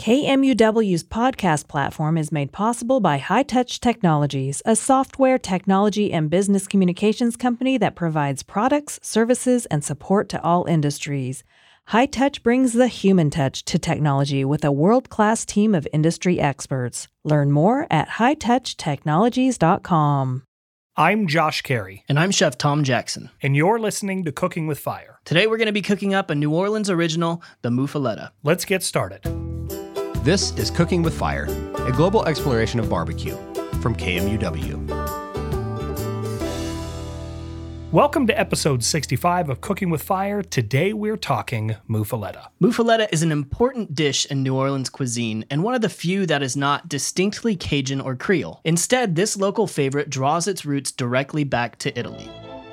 KMUW's podcast platform is made possible by High Touch Technologies, a software, technology, and business communications company that provides products, services, and support to all industries. High Touch brings the human touch to technology with a world-class team of industry experts. Learn more at hightouchtechnologies.com. I'm Josh Carey. And I'm Chef Tom Jackson. And you're listening to Cooking with Fire. Today we're going to be cooking up a New Orleans original, the Muffaletta. Let's get started. This is Cooking with Fire, a global exploration of barbecue from KMUW. Welcome to episode 65 of Cooking with Fire. Today we're talking Muffaletta. Muffaletta is an important dish in New Orleans cuisine and one of the few that is not distinctly Cajun or Creole. Instead, this local favorite draws its roots directly back to Italy.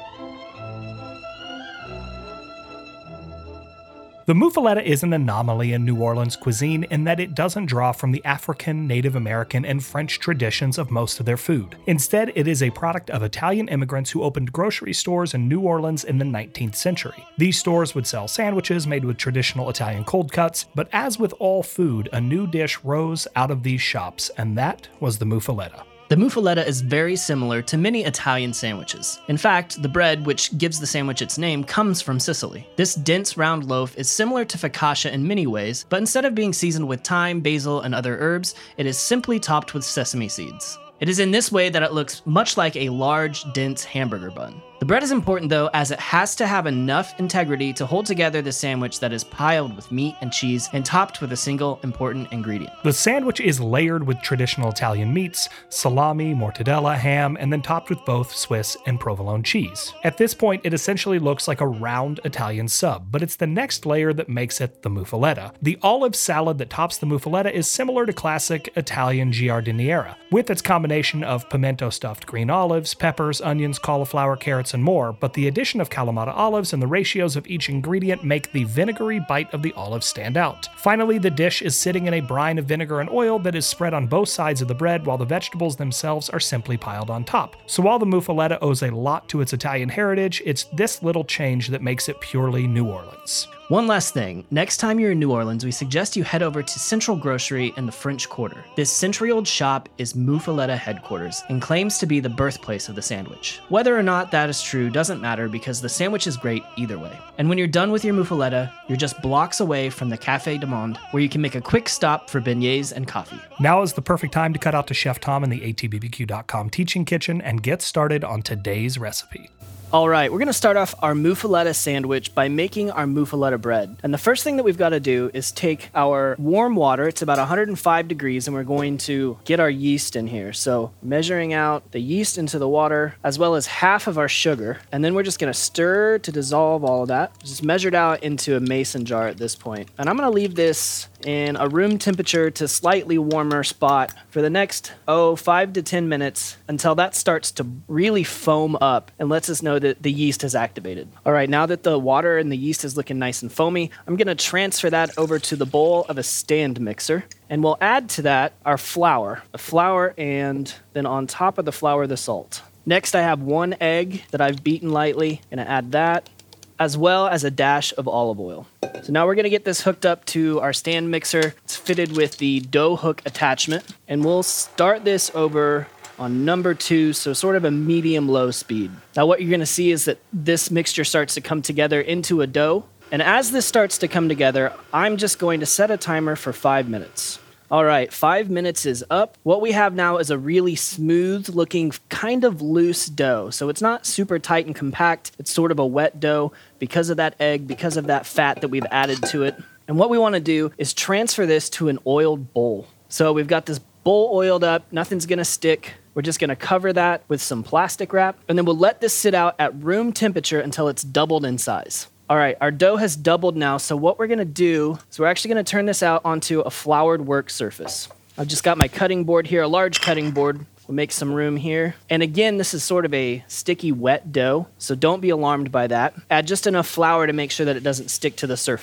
The Muffaletta is an anomaly in New Orleans cuisine in that it doesn't draw from the African, Native American, and French traditions of most of their food. Instead, it is a product of Italian immigrants who opened grocery stores in New Orleans in the 19th century. These stores would sell sandwiches made with traditional Italian cold cuts, but as with all food, a new dish rose out of these shops, and that was the Muffaletta. The Muffaletta is very similar to many Italian sandwiches. In fact, the bread, which gives the sandwich its name, comes from Sicily. This dense round loaf is similar to focaccia in many ways, but instead of being seasoned with thyme, basil, and other herbs, it is simply topped with sesame seeds. It is in this way that it looks much like a large, dense hamburger bun. The bread is important though, as it has to have enough integrity to hold together the sandwich that is piled with meat and cheese and topped with a single important ingredient. The sandwich is layered with traditional Italian meats, salami, mortadella, ham, and then topped with both Swiss and provolone cheese. At this point, it essentially looks like a round Italian sub, but it's the next layer that makes it the Muffaletta. The olive salad that tops the Muffaletta is similar to classic Italian giardiniera, with its combination of pimento-stuffed green olives, peppers, onions, cauliflower, carrots, and more, but the addition of Kalamata olives and the ratios of each ingredient make the vinegary bite of the olive stand out. Finally, the dish is sitting in a brine of vinegar and oil that is spread on both sides of the bread, while the vegetables themselves are simply piled on top. So while the Muffaletta owes a lot to its Italian heritage, it's this little change that makes it purely New Orleans. One last thing, next time you're in New Orleans, we suggest you head over to Central Grocery in the French Quarter. This century-old shop is Muffaletta headquarters and claims to be the birthplace of the sandwich. Whether or not that is true doesn't matter because the sandwich is great either way. And when you're done with your Muffaletta, you're just blocks away from the Café du Monde, where you can make a quick stop for beignets and coffee. Now is the perfect time to cut out to Chef Tom in the atbbq.com teaching kitchen and get started on today's recipe. All right, we're going to start off our Muffaletta sandwich by making our Muffaletta bread. And the first thing that we've got to do is take our warm water, it's about 105 degrees, and we're going to get our yeast in here. So measuring out the yeast into the water, as well as half of our sugar. And then we're just going to stir to dissolve all of that. Just measured out into a mason jar at this point. And I'm going to leave this in a room temperature to slightly warmer spot for the next, 5 to 10 minutes until that starts to really foam up and lets us know that the yeast has activated. All right, now that the water and the yeast is looking nice and foamy, I'm going to transfer that over to the bowl of a stand mixer. And we'll add to that our flour. The flour, and then on top of the flour, the salt. Next, I have 1 egg that I've beaten lightly. I'm going to add that, as well as a dash of olive oil. So now we're going to get this hooked up to our stand mixer. It's fitted with the dough hook attachment. And we'll start this over on number 2, so sort of a medium-low speed. Now what you're going to see is that this mixture starts to come together into a dough. And as this starts to come together, I'm just going to set a timer for 5 minutes. All right, 5 minutes is up. What we have now is a really smooth-looking, kind of loose dough. So it's not super tight and compact. It's sort of a wet dough because of that egg, because of that fat that we've added to it. And what we want to do is transfer this to an oiled bowl. So we've got this bowl oiled up. Nothing's going to stick. We're just going to cover that with some plastic wrap, and then we'll let this sit out at room temperature until it's doubled in size. All right, our dough has doubled now, so what we're going to do is we're actually going to turn this out onto a floured work surface. I've just got my cutting board here, a large cutting board. We'll make some room here. And again, this is sort of a sticky, wet dough, so don't be alarmed by that. Add just enough flour to make sure that it doesn't stick to the surface.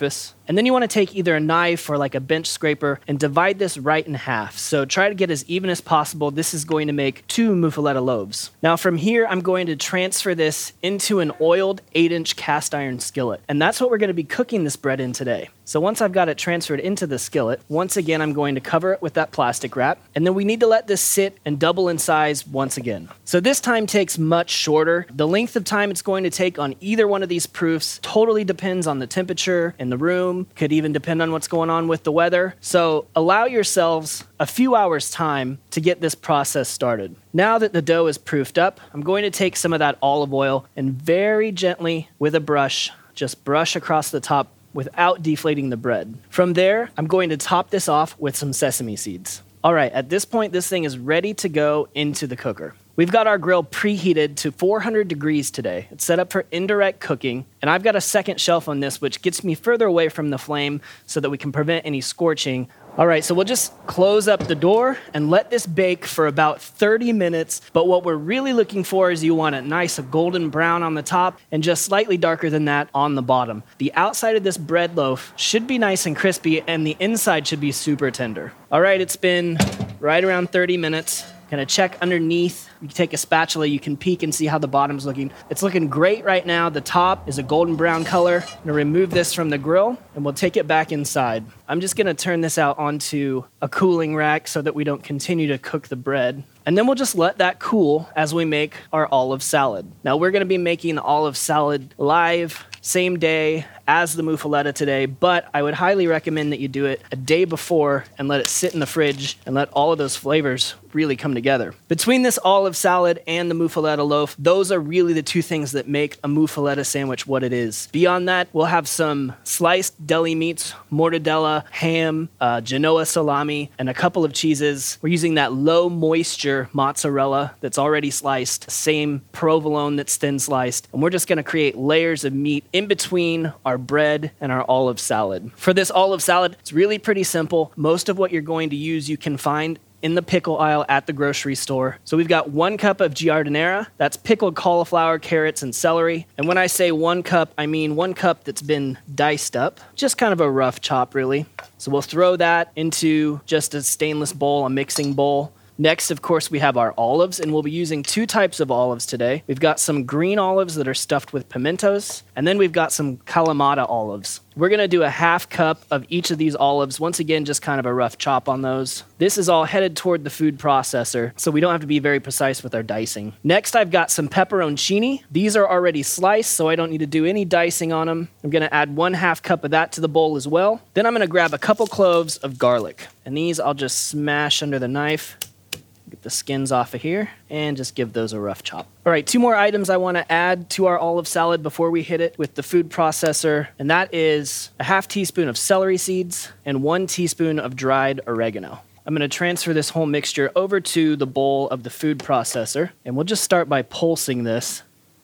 And then you want to take either a knife or like a bench scraper and divide this right in half. So try to get as even as possible. This is going to make 2 muffaletta loaves. Now from here, I'm going to transfer this into an oiled 8-inch cast iron skillet. And that's what we're going to be cooking this bread in today. So once I've got it transferred into the skillet, once again, I'm going to cover it with that plastic wrap. And then we need to let this sit and double in size once again. So this time takes much shorter. The length of time it's going to take on either one of these proofs totally depends on the temperature in the room, could even depend on what's going on with the weather. So allow yourselves a few hours time to get this process started. Now that the dough is proofed up, I'm going to take some of that olive oil and very gently with a brush, just brush across the top without deflating the bread. From there, I'm going to top this off with some sesame seeds. All right, at this point, this thing is ready to go into the cooker. We've got our grill preheated to 400 degrees today. It's set up for indirect cooking, and I've got a second shelf on this, which gets me further away from the flame so that we can prevent any scorching. All right, so we'll just close up the door and let this bake for about 30 minutes. But what we're really looking for is you want it nice, a golden brown on the top and just slightly darker than that on the bottom. The outside of this bread loaf should be nice and crispy and the inside should be super tender. All right, it's been right around 30 minutes. Gonna check underneath. You can take a spatula, you can peek and see how the bottom's looking. It's looking great right now. The top is a golden brown color. I'm gonna remove this from the grill and we'll take it back inside. I'm just gonna turn this out onto a cooling rack so that we don't continue to cook the bread. And then we'll just let that cool as we make our olive salad. Now we're gonna be making the olive salad live, same day as the muffaletta today, but I would highly recommend that you do it a day before and let it sit in the fridge and let all of those flavors really come together. Between this olive salad and the muffaletta loaf, those are really the two things that make a muffaletta sandwich what it is. Beyond that, we'll have some sliced deli meats, mortadella, ham, Genoa salami, and a couple of cheeses. We're using that low moisture mozzarella that's already sliced, same provolone that's thin sliced, and we're just gonna create layers of meat in between our bread and our olive salad. For this olive salad, it's really pretty simple. Most of what you're going to use you can find in the pickle aisle at the grocery store. So we've got 1 cup of giardiniera. That's pickled cauliflower, carrots, and celery. And when I say 1 cup, I mean 1 cup that's been diced up. Just kind of a rough chop, really. So we'll throw that into just a stainless bowl, a mixing bowl. Next, of course, we have our olives, and we'll be using 2 types of olives today. We've got some green olives that are stuffed with pimentos, and then we've got some Kalamata olives. We're gonna do a 1/2 cup of each of these olives. Once again, just kind of a rough chop on those. This is all headed toward the food processor, so we don't have to be very precise with our dicing. Next, I've got some pepperoncini. These are already sliced, so I don't need to do any dicing on them. I'm gonna add 1/2 cup of that to the bowl as well. Then I'm gonna grab a couple cloves of garlic, and these I'll just smash under the knife. Get the skins off of here and just give those a rough chop. All right, 2 more items I want to add to our olive salad before we hit it with the food processor, and that is a 1/2 teaspoon of celery seeds and 1 teaspoon of dried oregano. I'm going to transfer this whole mixture over to the bowl of the food processor, and we'll just start by pulsing this.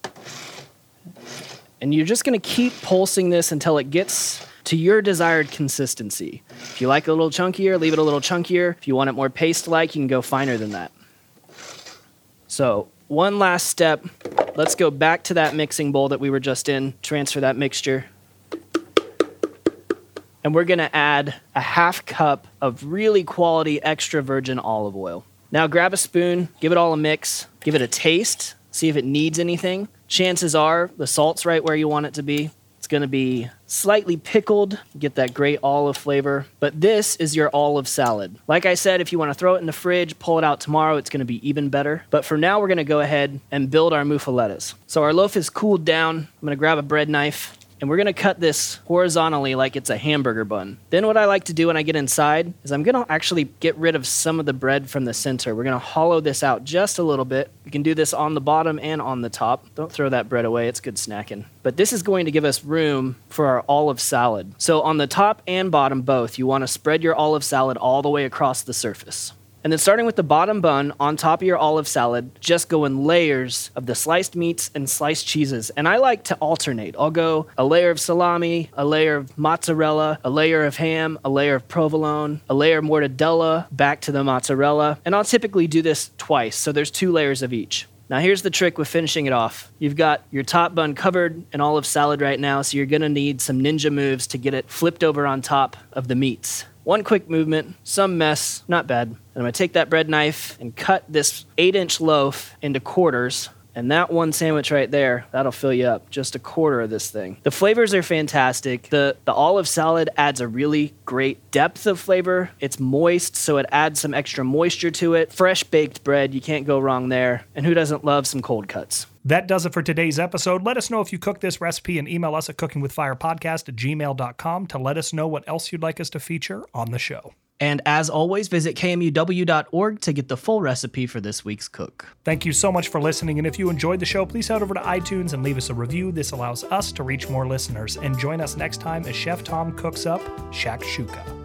And you're just going to keep pulsing this until it gets to your desired consistency. If you like it a little chunkier, leave it a little chunkier. If you want it more paste-like, you can go finer than that. So, one last step. Let's go back to that mixing bowl that we were just in, transfer that mixture. And we're gonna add a 1/2 cup of really quality extra virgin olive oil. Now grab a spoon, give it all a mix, give it a taste, see if it needs anything. Chances are the salt's right where you want it to be. It's going to be slightly pickled, get that great olive flavor. But this is your olive salad. Like I said, if you want to throw it in the fridge, pull it out tomorrow, it's going to be even better. But for now, we're going to go ahead and build our muffalettas. So our loaf is cooled down. I'm going to grab a bread knife, and we're going to cut this horizontally like it's a hamburger bun. Then what I like to do when I get inside is I'm going to actually get rid of some of the bread from the center. We're going to hollow this out just a little bit. You can do this on the bottom and on the top. Don't throw that bread away. It's good snacking. But this is going to give us room for our olive salad. So on the top and bottom both, you want to spread your olive salad all the way across the surface. And then starting with the bottom bun on top of your olive salad, just go in layers of the sliced meats and sliced cheeses. And I like to alternate. I'll go a layer of salami, a layer of mozzarella, a layer of ham, a layer of provolone, a layer of mortadella, back to the mozzarella. And I'll typically do this twice, so there's 2 layers of each. Now here's the trick with finishing it off. You've got your top bun covered in olive salad right now, so you're gonna need some ninja moves to get it flipped over on top of the meats. One quick movement, some mess, not bad. And I'm gonna take that bread knife and cut this 8-inch loaf into quarters. And that one sandwich right there, that'll fill you up. Just a quarter of this thing. The flavors are fantastic. The olive salad adds a really great depth of flavor. It's moist, so it adds some extra moisture to it. Fresh baked bread, you can't go wrong there. And who doesn't love some cold cuts? That does it for today's episode. Let us know if you cook this recipe and email us at cookingwithfirepodcast@gmail.com to let us know what else you'd like us to feature on the show. And as always, visit kmuw.org to get the full recipe for this week's cook. Thank you so much for listening, and if you enjoyed the show, please head over to iTunes and leave us a review. This allows us to reach more listeners. And join us next time as Chef Tom cooks up shakshuka.